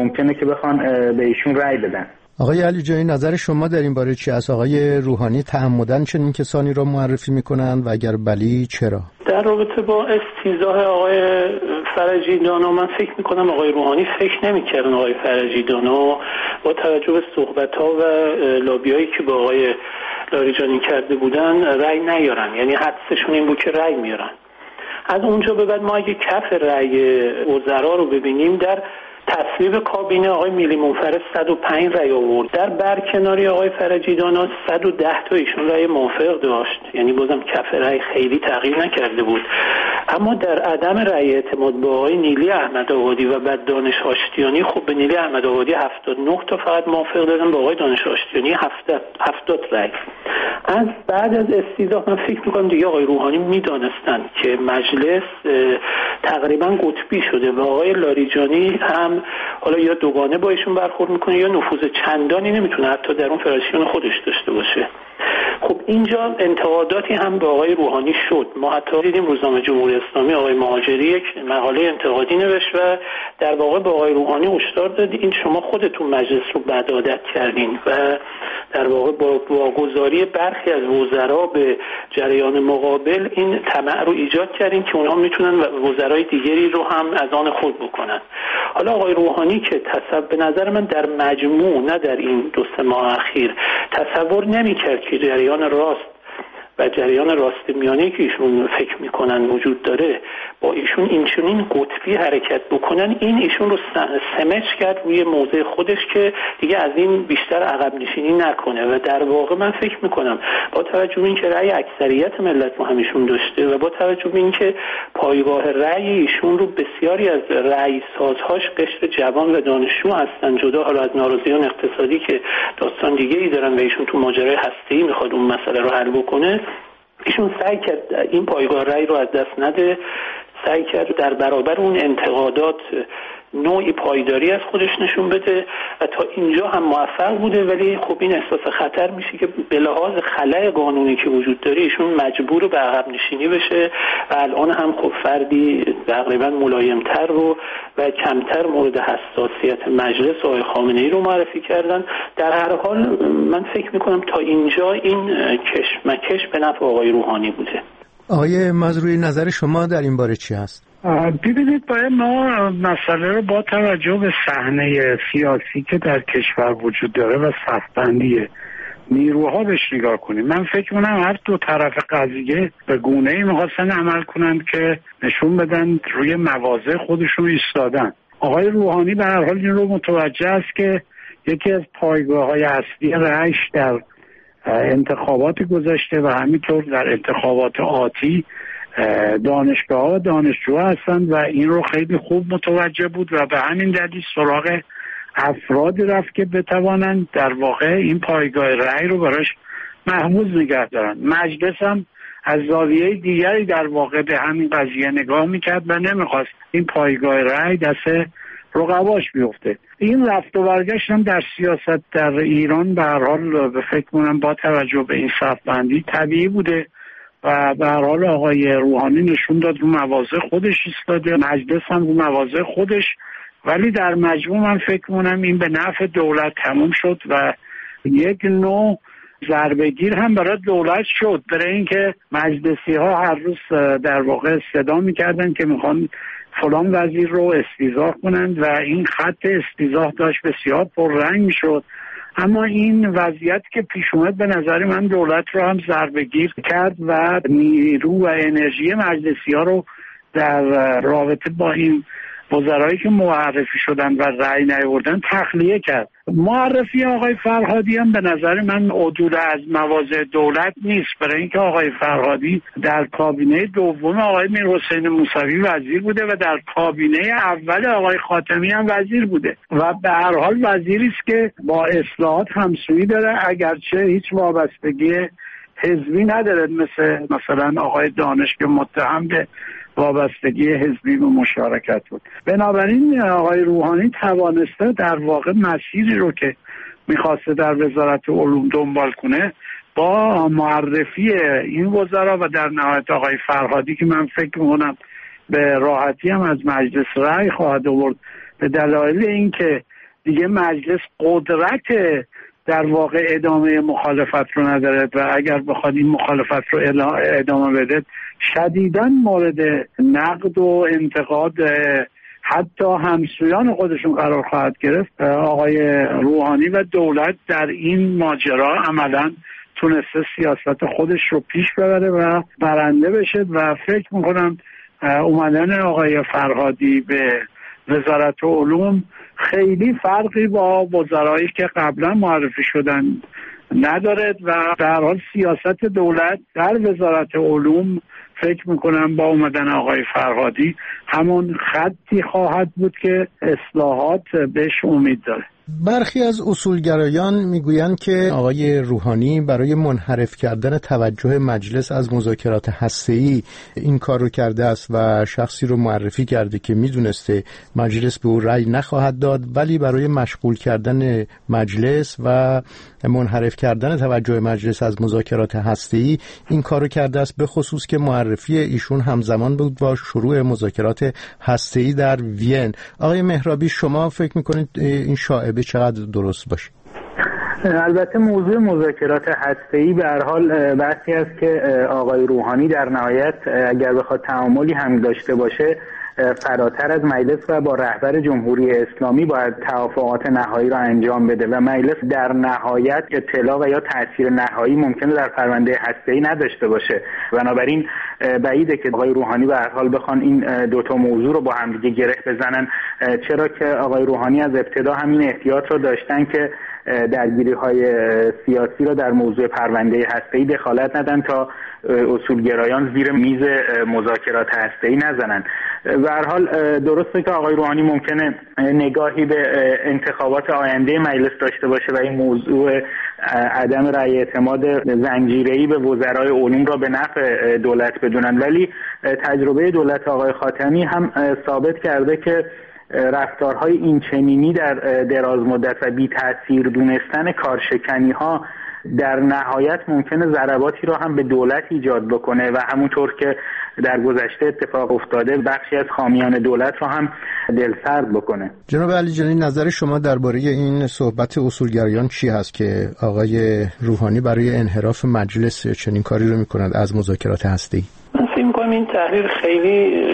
ممکنه که بخوان به ایشون رأی بدن. آقای علی جانی، نظر شما در این باره چی است؟ آقای روحانی تعمداً چنین کسانی را معرفی میکنند و اگر بلی چرا؟ در رابطه با استیضاح آقای فرجی دانا، من فکر میکنم آقای روحانی فکر نمیکردن آقای فرجی دانا با توجه به صحبت‌ها و لابیایی که با آقای لاریجانی کرده بودن رأی نیارن، یعنی حدسشون این بود که رأی میارن. از اونجا به بعد ما اگه کف رأی وزرا رو ببینیم، در تصویب کابینه آقای میلی منفرد 105 رأی آورد، در برکناری آقای فرجی دانا 110 تا ایشون رأی موافق داشت، یعنی بازم کف رأی خیلی تغییر نکرده بود. اما در عدم رأی اعتماد با آقای نیلی احمدآبادی و بعد دانش آشتیانی، خب به نیلی احمدآبادی 79 تا فقط موافق دادن، با آقای دانش آشتیانی 70 رأی. از بعد از استیضاح من فکر می‌کنم دیگه آقای روحانی می‌دانستن که مجلس تقریبا قطبی شده و آقای لاریجانی هم حالا یا دوگانه با ایشون برخورد میکنه یا نفوذ چندانی نمیتونه حتی در اون فراسیون خودش داشته باشه. خب اینجا انتقاداتی هم به آقای روحانی شد. ما حتی دیدیم روزنامه جمهوری اسلامی آقای مهاجری یک مقاله انتقادی نوشت و در واقع به آقای روحانی هشدار داد این شما خودتون مجلس رو بد عادت کردین و در واقع با واگذاری برخی از وزرا به جریان مقابل این طمع رو ایجاد کردین که اونها میتونن وزرای دیگری رو هم از آن خود بکنن. حالا آقای روحانی که به نظر من در مجموع نه در این 2-3 ماه اخیر تصور نمی‌کرد که جریان راست و جریان راست میانه‌ای که ایشون فکر میکنن وجود داره با ایشون این قطبی حرکت بکنن، این ایشون رو سمج کرد روی موضع خودش که دیگه از این بیشتر عقب نشینی نکنه. و در واقع من فکر میکنم با توجه به اینکه رأی اکثریت ملت ما هم ایشون داشته و با توجه به اینکه پایگاه رأی ایشون رو بسیاری از رأی سازهاش قشر جوان و دانشجو هستن، جدا حالا از ناراضیان اقتصادی که داستان دیگه‌ای دارن و ایشون تو ماجرای هسته‌ای میخواد اون مسئله رو حل بکنه، ایشون سعی کرد این پایگاه رأی رو از دست نده، سعی کرد در برابر اون انتقادات نوعی پایداری از خودش نشون بده و تا اینجا هم موفق بوده. ولی خب این احساس خطر میشه که به لحاظ خلأ قانونی که وجود داره ایشون مجبور به عقب نشینی بشه و الان هم خب فردی تقریبا ملایمتر و کمتر مورد حساسیت مجلس آقای خامنه‌ای رو معرفی کردن. در هر حال من فکر میکنم تا اینجا این کشمکش به نفع آقای روحانی بوده. آقای مزروعی، نظر شما در این باره چی هست؟ ببینید، باید ما مسئله رو با توجه به صحنه سیاسی که در کشور وجود داره و صف‌بندی نیروها بهش نگاه کنیم. من فکر می‌کنم هر دو طرف قضیه به گونه‌ای می‌خواستن عمل کنند که نشون بدن روی مواضع خودشون ایستادن. آقای روحانی به هر حال این رو متوجه است که یکی از پایگاه‌های اصلی رأیش در انتخابات گذشته و همینطور در انتخابات آتی دانشگاه و دانشجو هستند و این رو خیلی خوب متوجه بود و به همین دلیل سراغ افرادی رفت که بتوانند در واقع این پایگاه رأی رو براش محفوظ نگه دارن. مجلس هم از زاویه دیگری در واقع به همین قضیه نگاه میکرد و نمیخواست این پایگاه رأی دست رقباش بیفته. این رفت و برگشت هم در سیاست در ایران به هر حال به فکر کنم با توجه به این صف‌بندی طبیعی بوده و به هر حال آقای روحانی نشون داد رو مواضع خودش ایستاده، مجلس هم رو مواضع خودش، ولی در مجموع من فکر کنم این به نفع دولت تموم شد و یک نوع ضربه‌گیر هم برای دولت شد، برای اینکه مجلسی ها هر روز در واقع صدا میکردن که میخوان فلان وزیر رو استیضاح کنند و این خط استیضاح داشت بسیار پررنگ میشد. اما این وضعیت که پیش اومد به نظر من دولت رو هم ضربه‌گیر کرد و نیرو و انرژی مجلسی ها رو در رابطه با این وزرایی که معرفی شدن و رأی نیاوردن تخلیه کرد. معرفی آقای فرهادی هم به نظر من عدول از مواضع دولت نیست، برای اینکه آقای فرهادی در کابینه دوم آقای میرحسین موسوی وزیر بوده و در کابینه اول آقای خاتمی هم وزیر بوده و به هر حال وزیری است که با اصلاحات همسویی داره، اگرچه هیچ وابستگی حزبی نداره مثلا آقای دانش که متهم به وابستگی حزبی و مشارکت بود. بنابراین آقای روحانی توانسته در واقع مسیری رو که میخواسته در وزارت علوم دنبال کنه با معرفی این وزرا و در نهایت آقای فرهادی که من فکر میکنم به راحتی هم از مجلس رأی خواهد آورد به دلایل اینکه دیگه مجلس قدرت در واقع ادامه مخالفت رو نداره و اگر بخواد این مخالفت رو ادامه بده شدیداً مورد نقد و انتقاد حتی همسویان خودشون قرار خواهد گرفت. آقای روحانی و دولت در این ماجرا عملاً تونسته سیاست خودش رو پیش ببره و برنده بشه و فکر میکنم اومدن آقای فرهادی به وزارت علوم خیلی فرقی با وزرایی که قبلا معرفی شدن ندارد و در حال سیاست دولت در وزارت علوم فکر میکنم با اومدن آقای فرهادی همون خطی خواهد بود که اصلاحات بهش امید داره. برخی از اصولگرایان میگویند که آقای روحانی برای منحرف کردن توجه مجلس از مذاکرات هسته‌ای این کار رو کرده است و شخصی رو معرفی کرده که میدونسته مجلس به او رأی نخواهد داد، ولی برای مشغول کردن مجلس و منحرف کردن توجه مجلس از مذاکرات هسته‌ای این کار رو کرده است، به خصوص که معرفی ایشون همزمان بود با شروع مذاکرات هسته‌ای در وین. آقای مهرابی، شما فکر میکنید این شایعه چقدر درست باشه؟ البته موضوع مذاکرات هسته‌ای به هر حال بحثی است که آقای روحانی در نهایت اگر بخواد تعاملی هم داشته باشه فراتر از مجلس و با رهبر جمهوری اسلامی باید توافقات نهایی را انجام بده و مجلس در نهایت اطلاع و یا تأثیر نهایی ممکنه در پرونده هسته‌ای نداشته باشه. بنابراین بعیده که آقای روحانی به هر حال بخوان این دوتا موضوع رو با هم دیگه گره بزنن، چرا که آقای روحانی از ابتدا همین احتیاط رو داشتن که درگیری‌های سیاسی را در موضوع پرونده هسته‌ای دخالت ندن تا اصولگرایان زیر میز مذاکرات هسته‌ای نزنن. به هر حال درسته که آقای روحانی ممکنه نگاهی به انتخابات آینده مجلس داشته باشه و این موضوع عدم رأی اعتماد زنجیره‌ای به وزرای علوم را به نفع دولت بدونن، ولی تجربه دولت آقای خاتمی هم ثابت کرده که رفتارهای این چنینی در دراز مدت و بی تأثیر دونستن کارشکنی‌ها در نهایت ممکنه ضرباتی رو هم به دولت ایجاد بکنه و همونطور که در گذشته اتفاق افتاده بخشی از حامیان دولت رو هم دلسرد بکنه. جناب علی جانی، نظر شما درباره این صحبت اصولگرایان چی هست که آقای روحانی برای انحراف مجلس چنین کاری رو میکنند از مذاکرات هسته‌ای؟ من فکر می‌کنم این تحلیل خیلی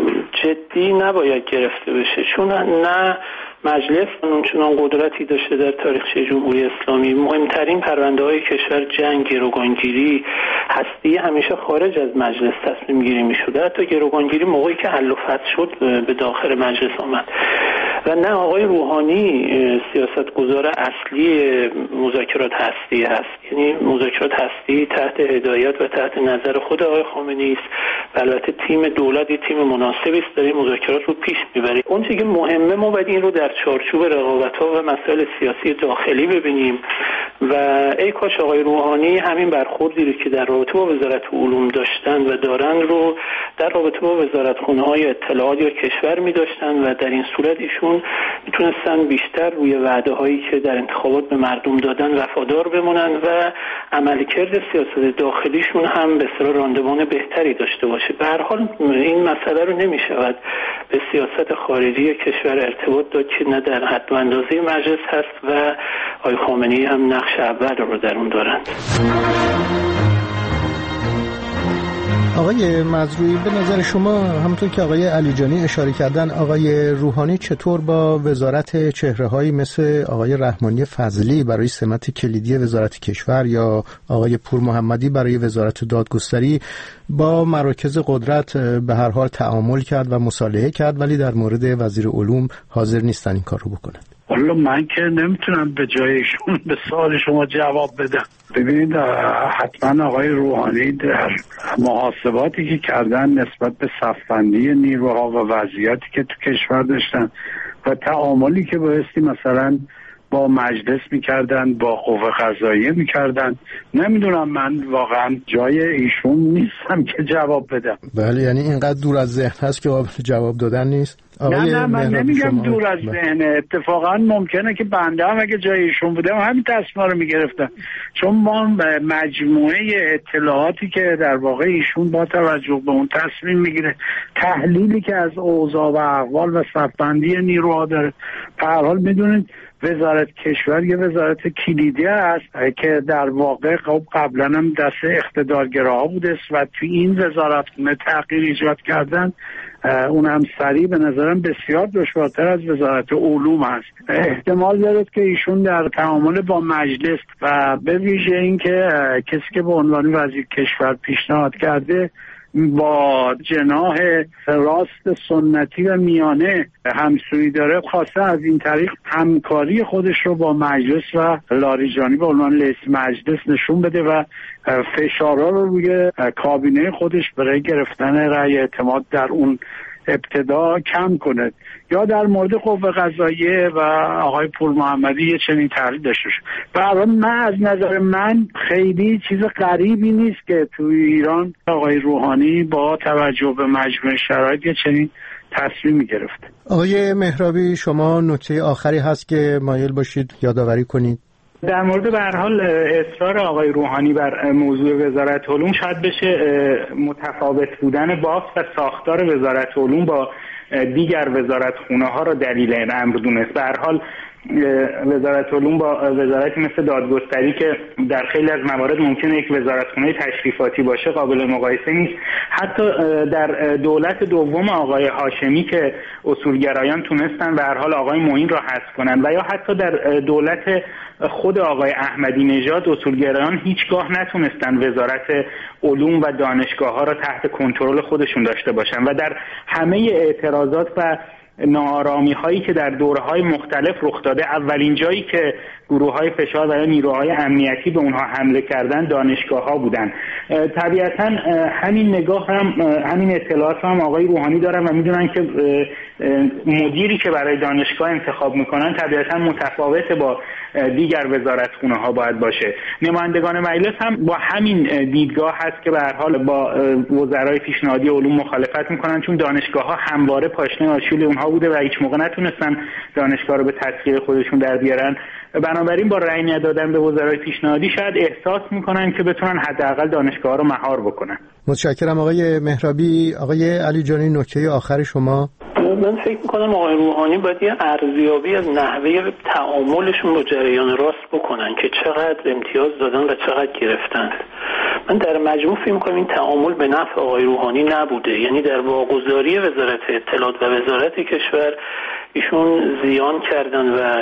جدی نباید گرفته بشه، چون نه مجلس اونچنان قدرتی داشته در تاریخچه جمهوری اسلامی. مهمترین پرونده‌های کشور، جنگ، گروگانگیری، هستی همیشه خارج از مجلس تصمیم گیری می‌شده. حتی گروگانگیری موقعی که حل و فصل شد به داخل مجلس آمد و نه آقای روحانی سیاستگزار اصلی مذاکرات هستی هست. یعنی مذاکرات هستی تحت هدایت و تحت نظر خود آقای خامنه‌ای است و البته تیم دولت تیم مناسبی است داره مذاکرات رو پیش میبره. اون چیزی که مهمه ما باید این رو در چارچوب رقابت‌ها و مسائل سیاسی داخلی ببینیم و ای کاش آقای روحانی همین برخوردی رو که در رابطه با وزارت علوم داشتن و دارن رو در رابطه با وزارتخونه‌های اطلاعات یا کشور می‌داشتن و در این صورت ایشون میتونستن بیشتر روی وعده‌هایی که در انتخابات به مردم دادن وفادار بمونن و عملکرد سیاست داخلیشون هم به اصطلاح راندمان بهتری داشته باشه. به هر حال این مسئله رو نمی‌شود به سیاست خارجی کشور ارتباط داد که نه در حد و اندازه مجلس هست و آقای خامنه‌ای هم نقش اول رو در اون دارند. آقای مزروعی، به نظر شما همونطور که آقای علی جانی اشاره کردن، آقای روحانی چطور با وزارت چهره‌هایی مثل آقای رحمانی فضلی برای سمت کلیدی وزارت کشور یا آقای پور محمدی برای وزارت دادگستری با مراکز قدرت به هر حال تعامل کرد و مصالحه کرد، ولی در مورد وزیر علوم حاضر نیستن این کار رو بکنن؟ والا من که نمیتونم به جای ایشون به سوال شما جواب بدم. ببینید حتما آقای روحانی در محاسباتی که کردن نسبت به صف‌بندی نیروها و وضعیتی که تو کشور داشتن و تعاملی که بایستی مثلا با مجلس میکردن، با قوه قضاییه میکردن، نمیدونم، من واقعا جای ایشون نیستم که جواب بدم. بله، یعنی اینقدر دور از ذهن هست که جواب دادن نیست. نه من نمیگم دور از ذهنه، اتفاقا ممکنه که بنده هم اگه جای ایشون بودم همین تصمیم رو میگرفتم، چون ما مجموعه اطلاعاتی که در واقع ایشون با توجه به اون تصمیم میگیره، تحلیلی که از اوضاع و احوال و صفبندی نیروها داره. به هر حال میدونید وزارت کشور یه وزارت کلیدی است که در واقع قبلا هم دست اقتدارگراها بوده و توی این وزارت تغییر ایجاد کردن اونم سریع به نظرم بسیار دشوارتر از وزارت علوم است. احتمال دارد که ایشون در تعامل با مجلس و به ویژه این که کسی که به عنوان وزیر کشور پیشنهاد کرده با جناح راست سنتی و میانه همسویی داره، خواسته از این طریق همکاری خودش رو با مجلس و لاریجانی به عنوان رئیس مجلس نشون بده و فشارها رو روی کابینه خودش برای گرفتن رأی اعتماد در اون ابتدا کم کنه. یا در مورد قوه قضاییه و آقای پور محمدی یه چنین تحلیل داشته باشه. برای من از نظر من خیلی چیز غریبی نیست که توی ایران آقای روحانی با توجه به مجموع شرایط یه چنین تصمیمی گرفته. آقای مهرابی، شما نکته آخری هست که مایل باشید یادآوری کنید؟ در مورد به هر حال اصرار آقای روحانی بر موضوع وزارت علوم شاید بشه متفاوت بودن بافت و ساختار وزارت علوم با دیگر وزارتخونه ها را دلیل این امر دونست. به هر حال وزارت علوم با وزارتی مثل دادگستری که در خیلی از موارد ممکنه یک وزارتخونه تشریفاتی باشه قابل مقایسه نیست. حتی در دولت دوم آقای هاشمی که اصولگرایان تونستن به هر حال آقای معین را حذف کنن و یا حتی در دولت خود آقای احمدی نژاد اصولگرایان هیچگاه نتونستن وزارت علوم و دانشگاه ها را تحت کنترل خودشون داشته باشن و در همه اعتراضات و ناآرامی هایی که در دوره‌های مختلف رخ داده، اولین جایی که گروه‌های فشار و یا نیروهای امنیتی به اونها حمله کردن دانشگاه‌ها بودن. طبیعتاً همین نگاه هم همین اطلاعات هم آقای روحانی دارن و میدونن که مدیری که برای دانشگاه انتخاب میکنن طبیعتاً متفاوت با دیگر وزارتخونه‌ها باید باشه. نمایندگان مجلس هم با همین دیدگاه هست که به هر حال با وزرای پیشنهادی علوم مخالفت میکنن، چون دانشگاه‌ها همواره پاشنه آشیل اونها بوده و هیچ موقع نتونستن دانشگاه رو به تسخیر خودشون در بیارن. بنابراین با رأی ندادن به وزرای پیشنهادی شاید احساس میکنن که بتونن حداقل دانشگاه رو مهار بکنن. متشکرم آقای مهرابی. آقای علی جانی، نکته آخر شما؟ من فکر میکنم آقای روحانی باید یه ارزیابی از نحوه تعاملشون با جریان راست بکنن که چقدر امتیاز دادن و چقدر گرفتن. من در مجموع فکر میکنم این تعامل به نفع آقای روحانی نبوده، یعنی در واگذاری وزارت اطلاعات و وزارت کشور ایشون زیان کردن و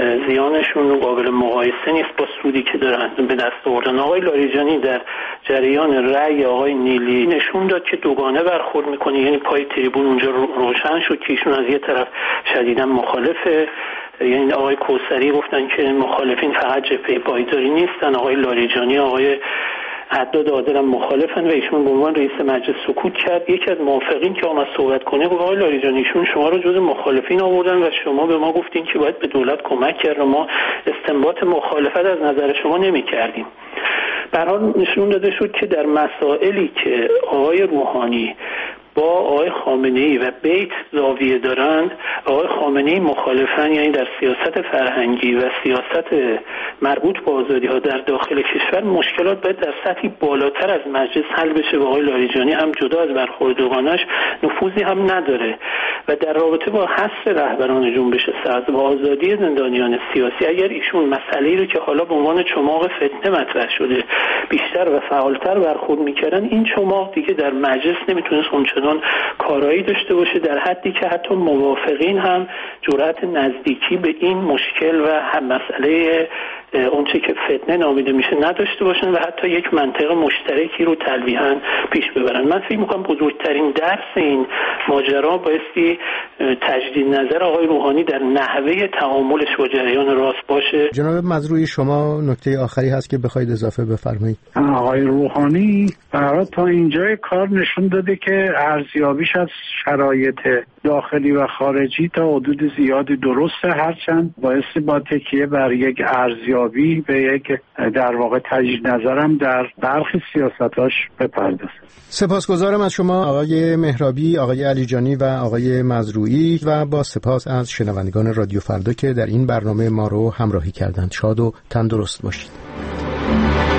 زیانشون قابل مقایسه نیست با سودی که دارن به دست آوردن. آقای لاریجانی در جریان رأی آقای نیلی نشون داد که دوگانه برخورد میکنه، یعنی پای تریبون اونجا روشن شد که ایشون از یه طرف شدیداً مخالفه، یعنی آقای کوثری گفتن که مخالفین فقط جبهه پایداری نیستن، آقای لاریجانی آقای عداد عادل هم مخالفن و ایشون به عنوان رئیس مجلس سکوت کرد. یکی از موافقین که آمد صحبت کنه گفت آقای لاریجانی ایشون شما رو جز مخالفین آوردن و شما به ما گفتین که باید به دولت کمک کرد و ما استنباط مخالفت از نظر شما نمی‌کردیم. به هر حال نشون داده شد که در مسائلی که آقای روحانی با آقای خامنه‌ای و بیت زاویه دارند، آقای خامنه‌ای مخالفن، یعنی در سیاست فرهنگی و سیاست مربوط به آزادی‌ها در داخل کشور مشکلات باید در سطحی بالاتر از مجلس حل بشه و آقای لاریجانی هم جدا از برخورد دوگانش نفوذی هم نداره. و در رابطه با حث رهبران جنبش سبز و آزادی زندانیان سیاسی، اگر ایشون مسئله‌ای رو که حالا به عنوان چماق فتنه مطرح شده بیشتر و فعالتر برخورد می‌کردن، این چماق دیگه در مجلس نمیتونست اونچنان کارایی داشته باشه، در حدی که حتی موافقین هم جرأت نزدیکی به این مشکل و هم مسئله اونچه که فتنه نامیده میشه نداشته باشن و حتی یک منطق مشترکی رو تلویحاً پیش ببرن. من فکر میکنم بزرگترین درس این ماجرا بایستی تجدید نظر آقای روحانی در نحوه تعاملش با جریان راست باشه. جناب مزروعی، شما نکته آخری هست که بخواید اضافه بفرمایید؟ آقای روحانی برای تا اینجای کار نشون داده که ارزیابیش از شرایط داخلی و خارجی تا حدود زیادی درسته، هرچند بایستی با تکیه بر یک ارزیابی انقلابی به یک در واقع تجدید نظرم در برخی سیاستاش بپردازه. سپاسگزارم از شما آقای مهرابی، آقای علیجانی و آقای مزروعی و با سپاس از شنوندگان رادیو فردا که در این برنامه ما رو همراهی کردند. شاد و تندرست باشید.